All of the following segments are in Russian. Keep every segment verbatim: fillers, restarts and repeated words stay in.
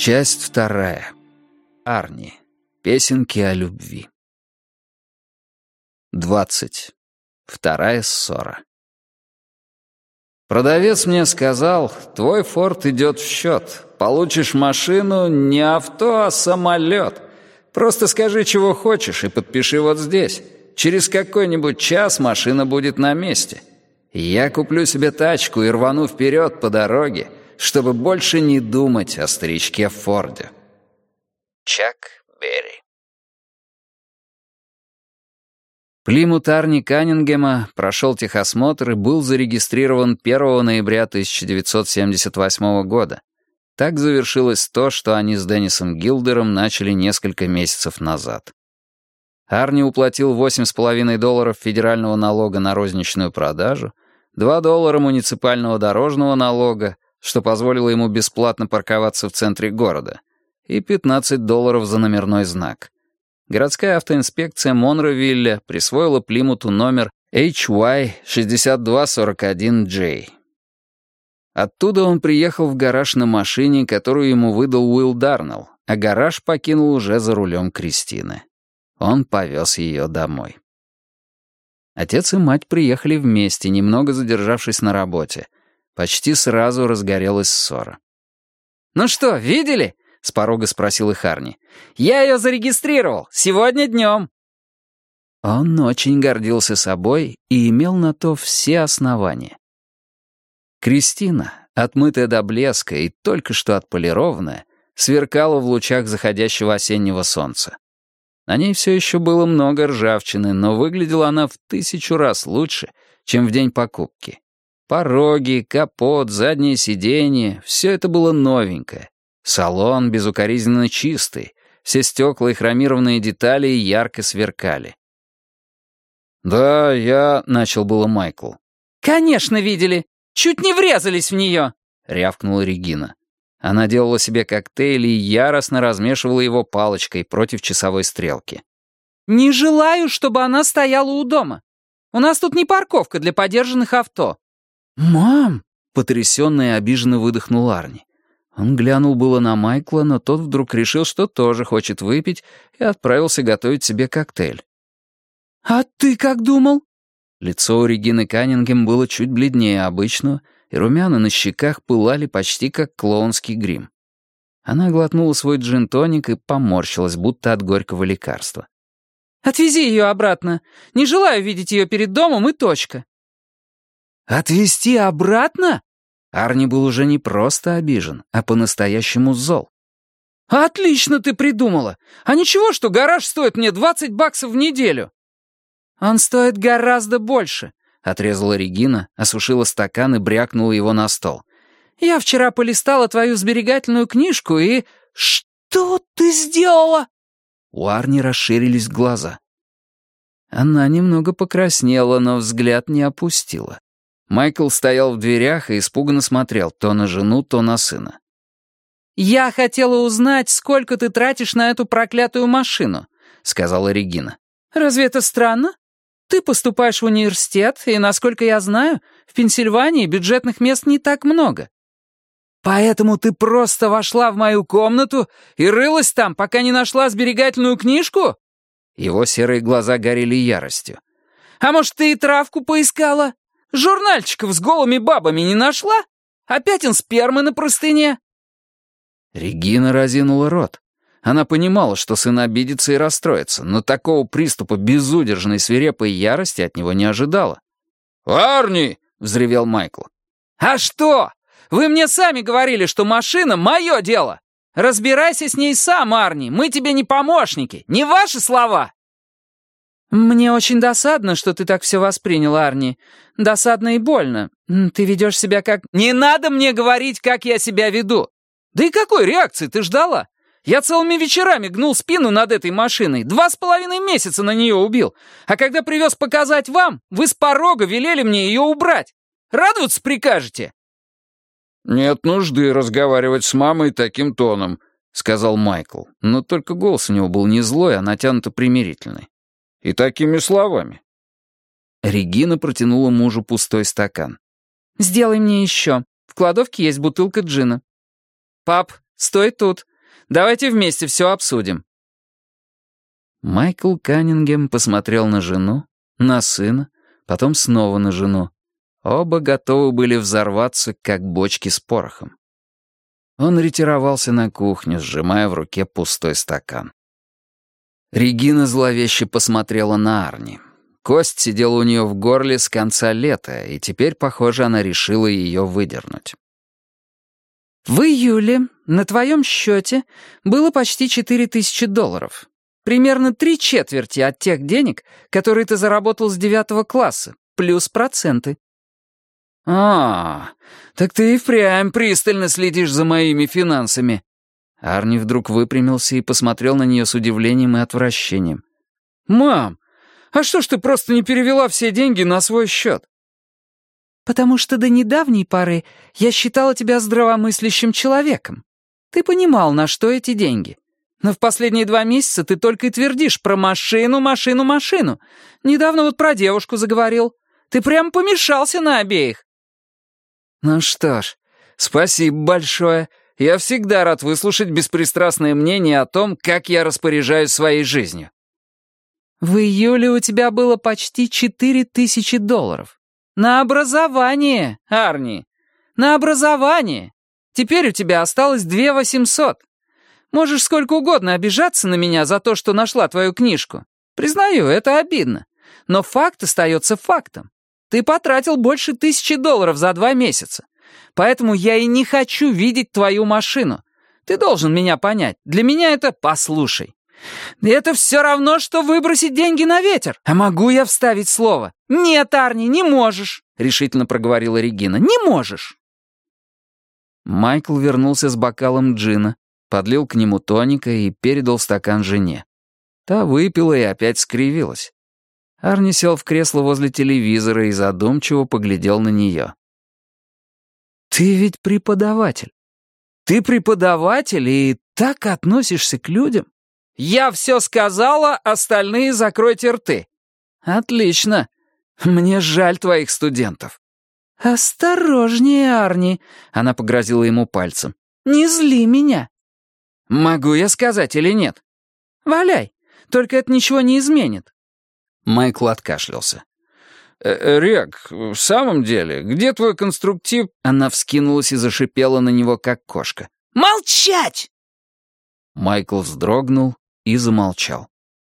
Часть вторая. Арни. Песенки о любви. Двадцать. Вторая ссора. Продавец мне сказал, твой форт идет в счет. Получишь машину не авто, а самолет. Просто скажи, чего хочешь, и подпиши вот здесь. Через какой-нибудь час машина будет на месте. Я куплю себе тачку и рвану вперед по дороге, чтобы больше не думать о старичке в Форде. Чак Берри. Плимут Арни Каннингема прошел техосмотр и был зарегистрирован первого ноября тысяча девятьсот семьдесят восьмого года. Так завершилось то, что они с Деннисом Гилдером начали несколько месяцев назад. Арни уплатил восемь с половиной долларов федерального налога на розничную продажу, два доллара муниципального дорожного налога, что позволило ему бесплатно парковаться в центре города, и пятнадцать долларов за номерной знак. Городская автоинспекция Монровилля присвоила Плимуту номер эйч уай шесть два сорок один джей. Оттуда он приехал в гараж на машине, которую ему выдал Уилл Дарнелл, а гараж покинул уже за рулем Кристины. Он повез ее домой. Отец и мать приехали вместе, немного задержавшись на работе. Почти сразу разгорелась ссора. «Ну что, видели?» — с порога спросил их Арни. «Я ее зарегистрировал. Сегодня днем». Он очень гордился собой и имел на то все основания. Кристина, отмытая до блеска и только что отполированная, сверкала в лучах заходящего осеннего солнца. На ней все еще было много ржавчины, но выглядела она в тысячу раз лучше, чем в день покупки. Пороги, капот, заднее сиденье — все это было новенькое. Салон безукоризненно чистый, все стекла и хромированные детали ярко сверкали. «Да, я...» — начал было Майкл. «Конечно, видели! Чуть не врезались в нее!» — рявкнула Регина. Она делала себе коктейль и яростно размешивала его палочкой против часовой стрелки. «Не желаю, чтобы она стояла у дома. У нас тут не парковка для подержанных авто». «Мам!» — потрясенно и обиженно выдохнул Арни. Он глянул было на Майкла, но тот вдруг решил, что тоже хочет выпить, и отправился готовить себе коктейль. «А ты как думал?» Лицо у Регины Каннингем было чуть бледнее обычного, и румяна на щеках пылали почти как клоунский грим. Она глотнула свой джин-тоник и поморщилась, будто от горького лекарства. «Отвези ее обратно. Не желаю видеть ее перед домом, и точка». «Отвезти обратно?» Арни был уже не просто обижен, а по-настоящему зол. «Отлично ты придумала! А ничего, что гараж стоит мне двадцать баксов в неделю?» «Он стоит гораздо больше», — отрезала Регина, осушила стакан и брякнула его на стол. «Я вчера полистала твою сберегательную книжку и...» «Что ты сделала?» У Арни расширились глаза. Она немного покраснела, но взгляд не опустила. Майкл стоял в дверях и испуганно смотрел то на жену, то на сына. «Я хотела узнать, сколько ты тратишь на эту проклятую машину», — сказала Регина. «Разве это странно? Ты поступаешь в университет, и, насколько я знаю, в Пенсильвании бюджетных мест не так много. Поэтому ты просто вошла в мою комнату и рылась там, пока не нашла сберегательную книжку?» Его серые глаза горели яростью. «А может, ты и травку поискала? Журнальчиков с голыми бабами не нашла? А пятен спермы на простыне?» Регина разинула рот. Она понимала, что сын обидится и расстроится, но такого приступа безудержной свирепой ярости от него не ожидала. «Арни!» — взревел Майкл. «А что? Вы мне сами говорили, что машина — мое дело! Разбирайся с ней сам, Арни, мы тебе не помощники, не ваши слова!» «Мне очень досадно, что ты так все воспринял, Арни. Досадно и больно. Ты ведешь себя как...» «Не надо мне говорить, как я себя веду! Да и какой реакции ты ждала? Я целыми вечерами гнул спину над этой машиной, два с половиной месяца на нее убил. А когда привез показать вам, вы с порога велели мне ее убрать. Радоваться прикажете?» «Нет нужды разговаривать с мамой таким тоном», — сказал Майкл, но только голос у него был не злой, а натянуто примирительный. «И такими словами». Регина протянула мужу пустой стакан. «Сделай мне еще. В кладовке есть бутылка джина». «Пап, стой тут. Давайте вместе все обсудим». Майкл Каннингем посмотрел на жену, на сына, потом снова на жену. Оба готовы были взорваться, как бочки с порохом. Он ретировался на кухню, сжимая в руке пустой стакан. Регина зловеще посмотрела на Арни. Кость сидела у нее в горле с конца лета, и теперь, похоже, она решила ее выдернуть. «В июле на твоем счете было почти четыре тысячи долларов. Примерно три четверти от тех денег, которые ты заработал с девятого класса, плюс проценты». «А, так ты и впрямь пристально следишь за моими финансами». Арни вдруг выпрямился и посмотрел на нее с удивлением и отвращением. «Мам, а что ж ты просто не перевела все деньги на свой счет?» «Потому что до недавней поры я считала тебя здравомыслящим человеком. Ты понимал, на что эти деньги. Но в последние два месяца ты только и твердишь про машину, машину, машину. Недавно вот про девушку заговорил. Ты прям помешался на обеих». «Ну что ж, спасибо большое. Я всегда рад выслушать беспристрастное мнение о том, как я распоряжаюсь своей жизнью». «В июле у тебя было почти четыре тысячи долларов. На образование, Арни. На образование. Теперь у тебя осталось две восемьсот. Можешь сколько угодно обижаться на меня за то, что нашла твою книжку. Признаю, это обидно. Но факт остается фактом. Ты потратил больше тысячи долларов за два месяца. Поэтому я и не хочу видеть твою машину. Ты должен меня понять. Для меня это «послушай». Это все равно, что выбросить деньги на ветер. А могу я вставить слово? «Нет, Арни, не можешь», — решительно проговорила Регина. «Не можешь». Майкл вернулся с бокалом джина, подлил к нему тоника и передал стакан жене. Та выпила и опять скривилась. Арни сел в кресло возле телевизора и задумчиво поглядел на нее. «Ты ведь преподаватель. Ты преподаватель и так относишься к людям. Я все сказала, остальные закройте рты». «Отлично. Мне жаль твоих студентов». «Осторожнее, Арни», — она погрозила ему пальцем. «Не зли меня». «Могу я сказать или нет?» «Валяй, только это ничего не изменит». Майкл откашлялся. «Э, «Рек, в самом деле, где твой конструктив?» Она вскинулась и зашипела на него, как кошка. «Молчать!» Майкл вздрогнул и замолчал.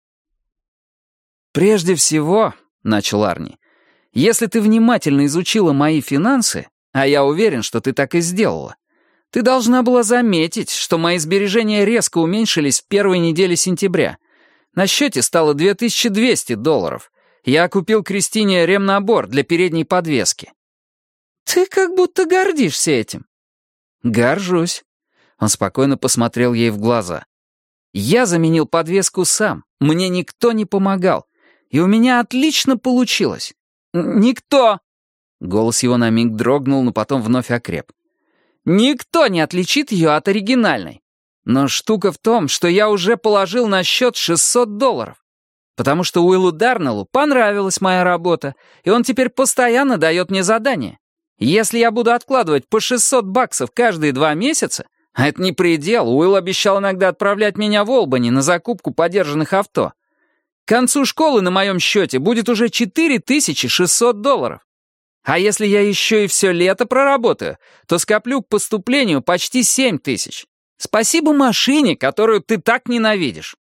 «Прежде всего, — начал Арни, — если ты внимательно изучила мои финансы, а я уверен, что ты так и сделала, ты должна была заметить, что мои сбережения резко уменьшились в первой неделе сентября. На счете стало две тысячи двести долларов. Я купил Кристине ремнабор для передней подвески». «Ты как будто гордишься этим». «Горжусь». Он спокойно посмотрел ей в глаза. «Я заменил подвеску сам, мне никто не помогал, и у меня отлично получилось». «Никто!» Голос его на миг дрогнул, но потом вновь окреп. «Никто не отличит ее от оригинальной. Но штука в том, что я уже положил на счет шестьсот долларов. Потому что Уиллу Дарнеллу понравилась моя работа, и он теперь постоянно дает мне задания. Если я буду откладывать по шестьсот баксов каждые два месяца, а это не предел, Уилл обещал иногда отправлять меня в Олбани на закупку подержанных авто, к концу школы на моем счете будет уже четыре тысячи шестьсот долларов. А если я еще и все лето проработаю, то скоплю к поступлению почти семь тысяч. Спасибо машине, которую ты так ненавидишь».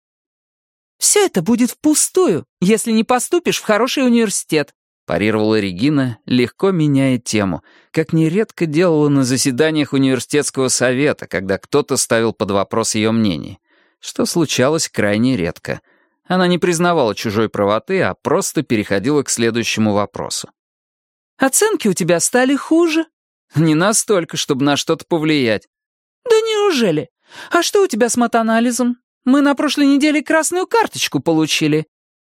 «Все это будет впустую, если не поступишь в хороший университет», парировала Регина, легко меняя тему, как нередко делала на заседаниях университетского совета, когда кто-то ставил под вопрос ее мнение, что случалось крайне редко. Она не признавала чужой правоты, а просто переходила к следующему вопросу. «Оценки у тебя стали хуже?» «Не настолько, чтобы на что-то повлиять». «Да неужели? А что у тебя с матанализом? Мы на прошлой неделе красную карточку получили».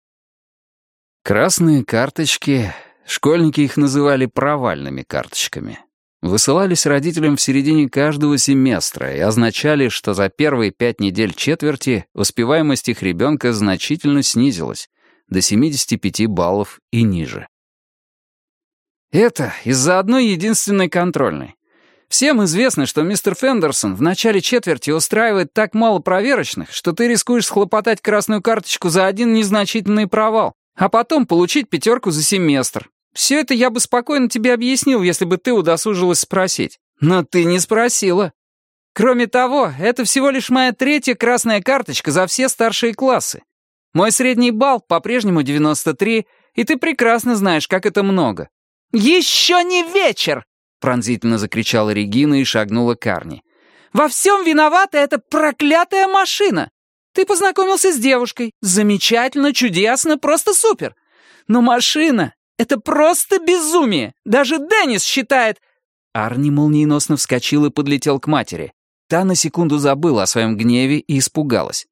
Красные карточки, школьники их называли провальными карточками, высылались родителям в середине каждого семестра и означали, что за первые пять недель четверти успеваемость их ребенка значительно снизилась до семидесяти пяти баллов и ниже. Это из-за одной единственной контрольной. Всем известно, что мистер Фендерсон в начале четверти устраивает так мало проверочных, что ты рискуешь схлопотать красную карточку за один незначительный провал, а потом получить пятерку за семестр. Все это я бы спокойно тебе объяснил, если бы ты удосужилась спросить. Но ты не спросила. Кроме того, это всего лишь моя третья красная карточка за все старшие классы. Мой средний балл по-прежнему девяносто три, и ты прекрасно знаешь, как это много. «Еще не вечер!» — пронзительно закричала Регина и шагнула к Арни. «Во всем виновата эта проклятая машина! Ты познакомился с девушкой. Замечательно, чудесно, просто супер. Но машина — это просто безумие. Даже Деннис считает...» Арни молниеносно вскочил и подлетел к матери. Та на секунду забыла о своем гневе и испугалась.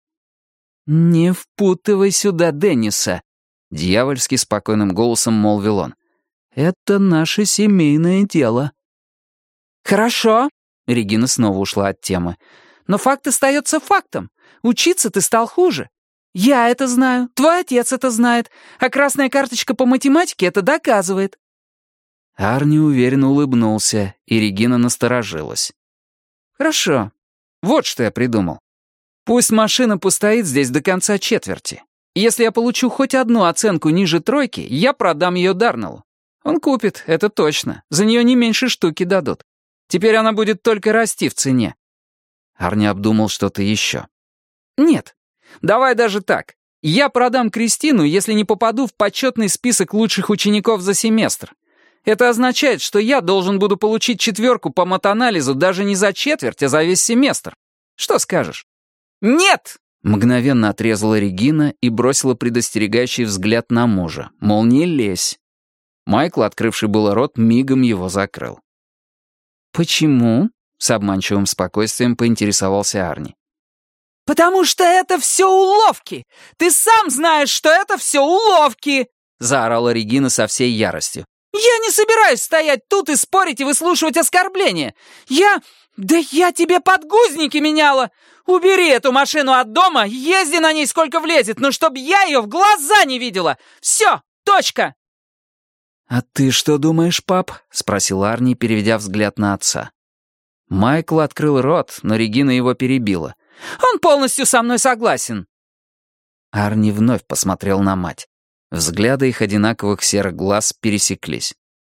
«Не впутывай сюда Денниса», — дьявольски спокойным голосом молвил он. «Это наше семейное дело». «Хорошо», — Регина снова ушла от темы. «Но факт остается фактом. Учиться ты стал хуже. Я это знаю, твой отец это знает, а красная карточка по математике это доказывает». Арни уверенно улыбнулся, и Регина насторожилась. «Хорошо. Вот что я придумал. Пусть машина постоит здесь до конца четверти. Если я получу хоть одну оценку ниже тройки, я продам ее Дарнеллу. Он купит, это точно. За нее не меньше штуки дадут. Теперь она будет только расти в цене». Арни обдумал что-то еще. «Нет, давай даже так. Я продам Кристину, если не попаду в почетный список лучших учеников за семестр. Это означает, что я должен буду получить четверку по матанализу даже не за четверть, а за весь семестр. Что скажешь?» «Нет!» — мгновенно отрезала Регина и бросила предостерегающий взгляд на мужа. Мол, не лезь. Майкл, открывший было рот, мигом его закрыл. «Почему?» — с обманчивым спокойствием поинтересовался Арни. «Потому что это все уловки! Ты сам знаешь, что это все уловки!» — заорала Регина со всей яростью. «Я не собираюсь стоять тут и спорить и выслушивать оскорбления! Я... Да я тебе подгузники меняла! Убери эту машину от дома, езди на ней сколько влезет, но чтоб я ее в глаза не видела! Все, точка!» «А ты что думаешь, пап?» — спросил Арни, переведя взгляд на отца. Майкл открыл рот, но Регина его перебила. «Он полностью со мной согласен!» Арни вновь посмотрел на мать. Взгляды их одинаковых серых глаз пересеклись.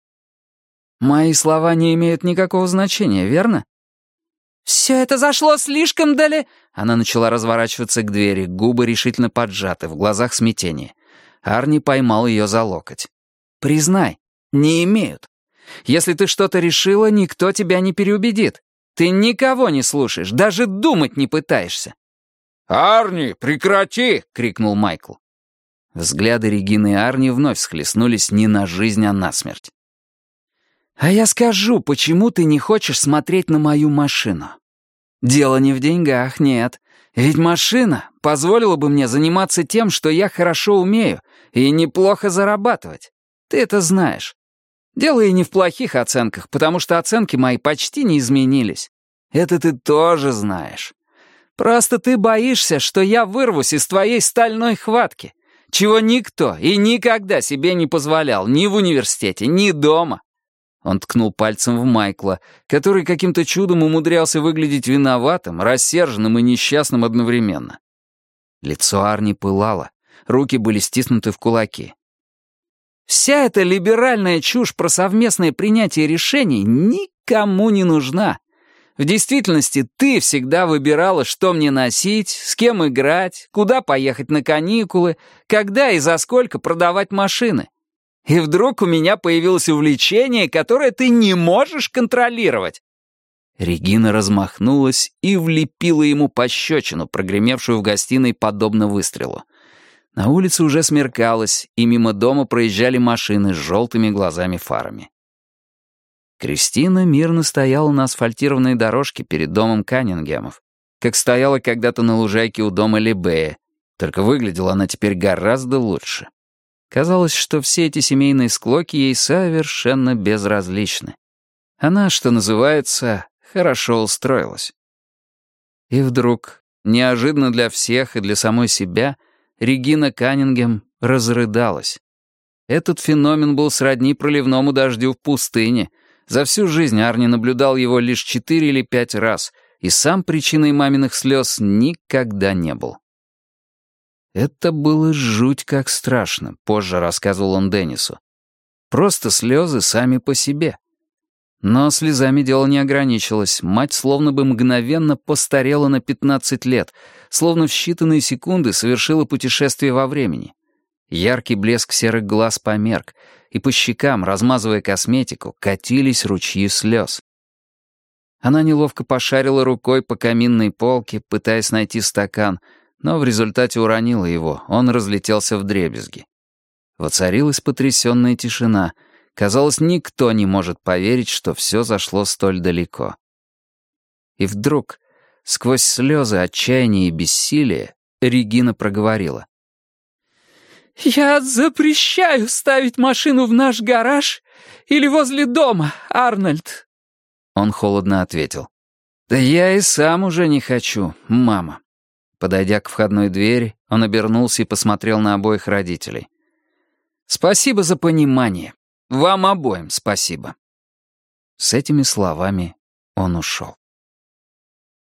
«Мои слова не имеют никакого значения, верно?» «Все это зашло слишком дали...» Она начала разворачиваться к двери, губы решительно поджаты, в глазах смятение. Арни поймал ее за локоть. «Признай, не имеют. Если ты что-то решила, никто тебя не переубедит. Ты никого не слушаешь, даже думать не пытаешься». «Арни, прекрати!» — крикнул Майкл. Взгляды Регины и Арни вновь схлестнулись не на жизнь, а на смерть. «А я скажу, почему ты не хочешь смотреть на мою машину. Дело не в деньгах, нет. Ведь машина позволила бы мне заниматься тем, что я хорошо умею, и неплохо зарабатывать. Ты это знаешь. Дело и не в плохих оценках, потому что оценки мои почти не изменились. Это ты тоже знаешь. Просто ты боишься, что я вырвусь из твоей стальной хватки, чего никто и никогда себе не позволял ни в университете, ни дома». Он ткнул пальцем в Майкла, который каким-то чудом умудрялся выглядеть виноватым, рассерженным и несчастным одновременно. Лицо Арни пылало, руки были стиснуты в кулаки. «Вся эта либеральная чушь про совместное принятие решений никому не нужна. В действительности ты всегда выбирала, что мне носить, с кем играть, куда поехать на каникулы, когда и за сколько продавать машины. И вдруг у меня появилось увлечение, которое ты не можешь контролировать». Регина размахнулась и влепила ему пощечину, прогремевшую в гостиной подобно выстрелу. На улице уже смеркалось, и мимо дома проезжали машины с желтыми глазами-фарами. Кристина мирно стояла на асфальтированной дорожке перед домом Каннингемов, как стояла когда-то на лужайке у дома Лебея, только выглядела она теперь гораздо лучше. Казалось, что все эти семейные склоки ей совершенно безразличны. Она, что называется, хорошо устроилась. И вдруг, неожиданно для всех и для самой себя, Регина Каннингем разрыдалась. Этот феномен был сродни проливному дождю в пустыне, За всю жизнь Арни наблюдал его лишь четыре или пять раз, и сам причиной маминых слез никогда не был. Это было жуть как страшно, позже рассказывал он Деннису. Просто слезы сами по себе. Но слезами дело не ограничилось. Мать словно бы мгновенно постарела на пятнадцать лет, словно в считанные секунды совершила путешествие во времени. Яркий блеск серых глаз померк, и по щекам, размазывая косметику, катились ручьи слез. Она неловко пошарила рукой по каминной полке, пытаясь найти стакан, но в результате уронила его, он разлетелся вдребезги. Воцарилась потрясенная тишина. Казалось, никто не может поверить, что все зашло столь далеко. И вдруг, сквозь слезы отчаяния и бессилия, Регина проговорила. «Я запрещаю ставить машину в наш гараж или возле дома, Арнольд!» Он холодно ответил. «Да я и сам уже не хочу, мама». Подойдя к входной двери, он обернулся и посмотрел на обоих родителей. «Спасибо за понимание. Вам обоим спасибо». С этими словами он ушел.